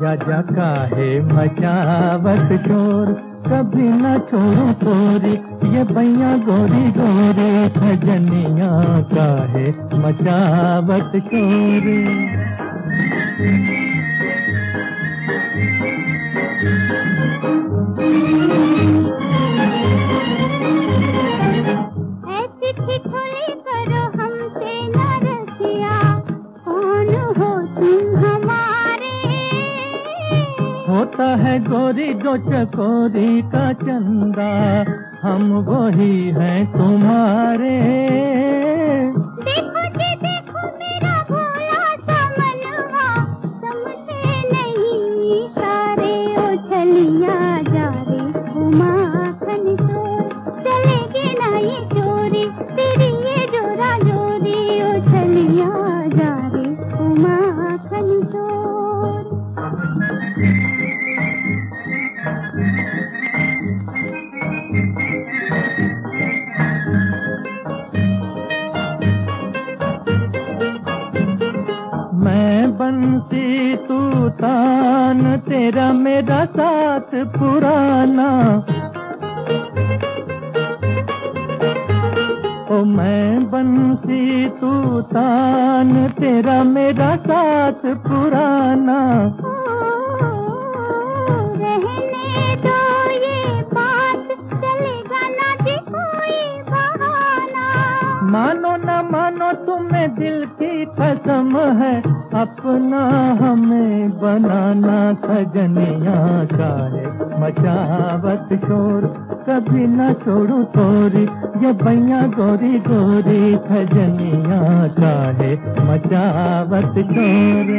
राजा काहे मचावत शोर, कभी न छोड़ू तोरी ये बैया गोरी गोरी, सजनिया काहे मचावत शोर। होता है गोरी जो चकोरी का चंदा, हम वही हैं तुम्हारे। देखो जी देखो मेरा भोला सा मनवा, समझे नहीं इशारे। ओ छलिया जा रे ओ माखन चोर, चलेगी ना ये चोरी तेरी ये जोरा जोरी। ओ छलिया जा रे ओ माखन चोर। मैं बंसी तू तान, तेरा मेरा साथ पुराना। ओ मैं बंसी तू तान, तेरा मेरा साथ पुराना। रहने दो ये बात, चलेगा ना जी कोई बहाना। मानो न मानो तुम्हें दिल की कसम है, अपना हमें बनाना। सजनिया काहे मचावत शोर, कभी न छोड़ू तोरी ये बैया गोरी गोरी, सजनिया काहे मचावत शोर।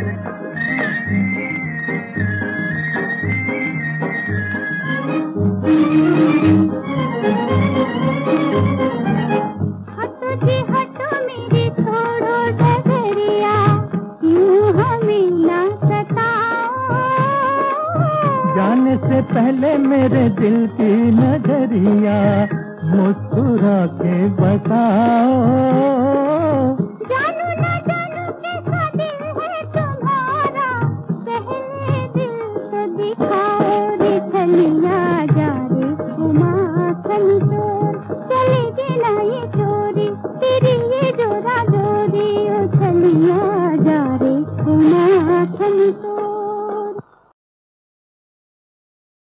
जाने से पहले मेरे दिल की नजरिया, मुस्कुरा के बताओ। जानू ना जानू कैसा दिल है तुम्हारा, पहले दिल से दिखाओ। रे छलिया जा रे ओ माखन चोर, चलेगी ना ये